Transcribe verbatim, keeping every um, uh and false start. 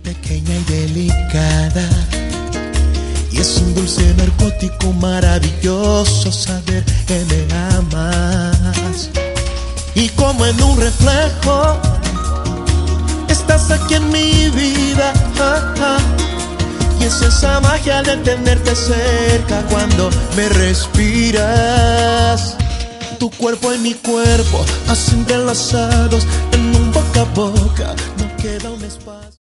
pequeña y delicada, y es un dulce narcótico maravilloso saber que me amas. Y como en un reflejo estás aquí en mi vida, ah, ah. Y es esa magia de tenerte cerca cuando me respiras. Tu cuerpo y mi cuerpo, así entrelazados en un boca a boca, no queda un espacio.